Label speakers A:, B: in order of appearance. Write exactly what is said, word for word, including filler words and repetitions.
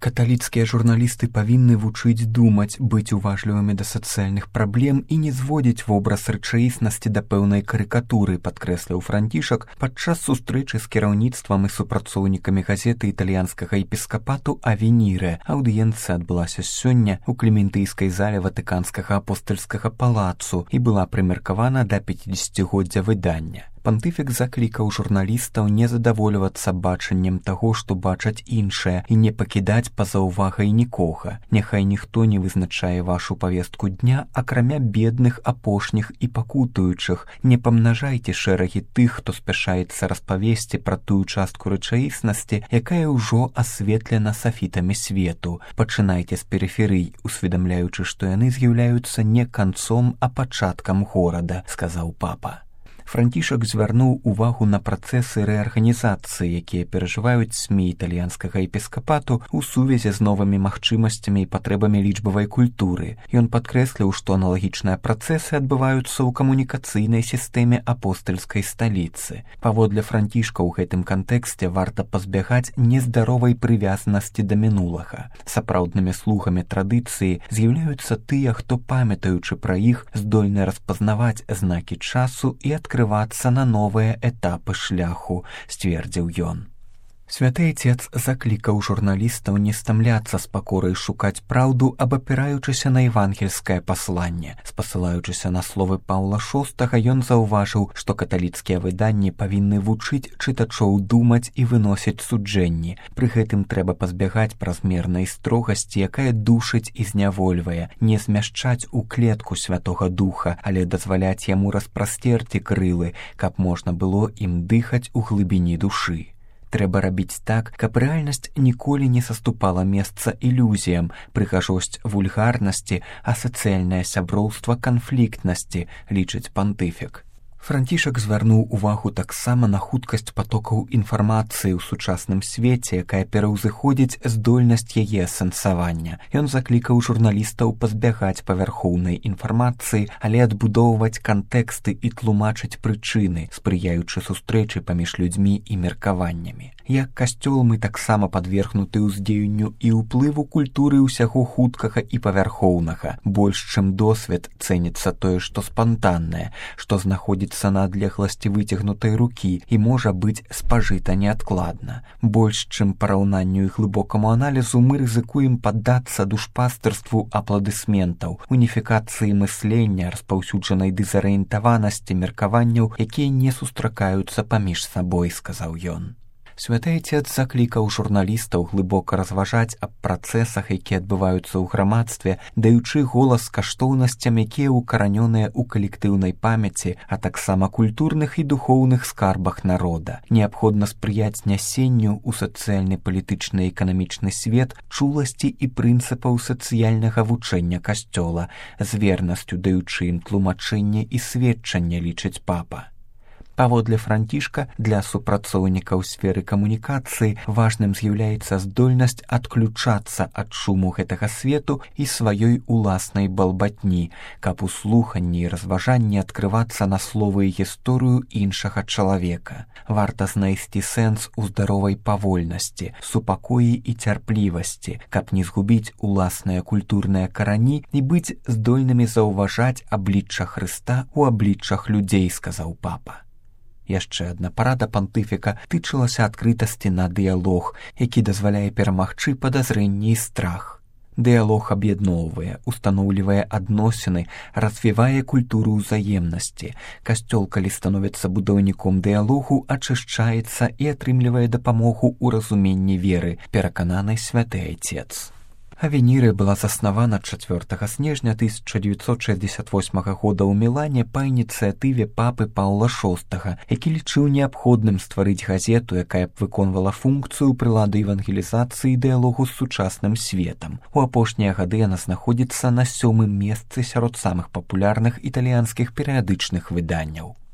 A: Каталіцкія журналісты павінны вучыць думаць, быць уважлівымі да сацыяльных праблем і не зводзіць вобраз рэчаіснасці да пэўнай карыкатуры, падкрэсліў Францішак падчас сустрэчы з кіраўніцтвам і супрацоўнікамі газеты італьянскага епіскапату «Авеніре». Аўдыенцыя адбылася сёння ў клементыйскай зале Ватыканскага апостальскага палацу і была прымеркавана да пяцідзесяцігоддзя выдання. Пантыфік заклікаў журналістаў не задавольвацца бачаннем таго, што бачаць іншыя, і не пакідаць па-за ўвагай нікога. Няхай ніхто не вызначае вашу павестку дня, акрамя бедных, апошніх і пакутуючых. Не памнажайце шэрагі тых, хто спяшаецца распавесці пра тую частку рэчаіснасці, якая ўжо асветлена сафітамі свету. Пачынайце з перыферый, усведамляючы, што яны з'яўляюцца не канцом, а пачаткам горада, сказаў папа. Францішак звярнуў увагу на працэсы рэарганізацыі, якія перажываюць СМІ італьянскага епіскапату ў сувязі з новымі магчымасцямі і патрэбамі лічбавай культуры. Ён падкрэсліў, што аналагічныя працэсы адбываюцца ў камунікацыйнай сістэме апостальскай сталіцы. Паводле Францішка ў гэтым кантэксце варта пазбягаць нездаровай прывязанасці да мінулага. Сапраўднымі слугамі традыцыі з'яўляюцца тыя, хто, памятаючы пра іх, здольны распазнаваць знакі часу і адкрываць открываться на новыя этапы шляху, сцвердзіў ён. Святы Отец заклікаў журналістаў не стамляцца з пакорай шукаць праўду, абапіраючыся на евангельскае пасланне. Спасылаючыся на словы Паўла шостага, ён заўважыў, што каталіцкія выданні павінны вучыць чытачоў думаць і выносіць суджэнні. Пры гэтым трэба пазбягаць празмернай строгасці, якая душыць і знявольвае, не змяшчаць у клетку Святога Духа, але дазваляць яму распрасцерці крылы, каб можна было ім дыхаць у глыбіні душы. Трэба рабіць так, каб рэальнасць ніколі не саступала месца ілюзіям, прыгажосць вульгарнасці, а сацыяльнае сяброўства канфліктнасці, лічыць пантыфік. Францішак звярнуў увагу таксама на хуткасць патокаў інфармацыі ў сучасным свеце, якая пераўзыходзіць здольнасць яе асэнсавання. Ён заклікаў журналістаў пазбягаць павярхоўнай інфармацыі, але адбудоўваць кантэксты і тлумачыць прычыны, спрыяючы сустрэчы паміж людзьмі і меркаваннямі. Як касцёл мы таксама падвергнуты ўздзеянню і ўплыву культуры ўсяго хуткага і павярхоўнага. Больш чым досвед цэніцца тое, што спантаннае, што знаходзіцца на адлегласці выцягнутай рукі і можа быць спажыта неадкладна. Больш чым параўнанню і глыбокаму аналізу мы рызыкуем паддацца душпастырству апладысментаў, уніфікацыі мыслення, распаўсюджанай дызарыентаванасці меркаванняў, якія не сустракаюцца паміж сабой, сказаў ён. Святы Отец заклікаў журналістаў глыбока разважаць аб працэсах, якія адбываюцца ў грамадстве, даючы голас каштоўнасцям, якія ўкаранёныя ў калектыўнай памяці, а таксама культурных і духоўных скарбах народа. Неабходна спрыяць нясенню ў сацыяльны, палітычны і эканамічны свет чуласці і прынцыпаў сацыяльнага вучэння касцёла, з вернасцю даючы ім тлумачэнне і сведчанне, лічыць папа. Паводле Францішка, для супрацоўнікаў сферы камунікацыі важным з'яўляецца здольнасць адключацца ад шуму гэтага свету і сваёй уласнай балбатні, каб у слуханні і разважанні адкрывацца на словы і гісторыю іншага чалавека. Варта знайсці сэнс у здаровай павольнасці, супакоі і цярплівасці, каб не згубіць уласныя культурныя карані і быць здольнымі заўважаць аблічча Хрыста ў абліччах людзей, сказаў папа. Яшчэ адна парада пантыфіка тычылася адкрытасці на дыялог, які дазваляе перамагчы падазрэнні і страх. Дыялог аб'ядноўвае, устаноўлівае адносіны, развівае культуру ўзаемнасці. Касцёл, калі становіцца будаўніком дыялогу, ачышчаецца і атрымлівае дапамогу ў разуменні веры, перакананы Святы Отец. Авеніре была заснавана чацвёртага снежня тысяча дзевяцьсот шэсцьдзесят восьмага года ў Мілане па ініцыятыве папы Паўла шостага, які лічыў неабходным стварыць газету, якая б выконвала функцыю прылады евангелізацыі і дыялогу з сучасным светам. У апошнія гады яна знаходзіцца на сёмым месцы сярод самых папулярных італьянскіх перыядычных выданняў.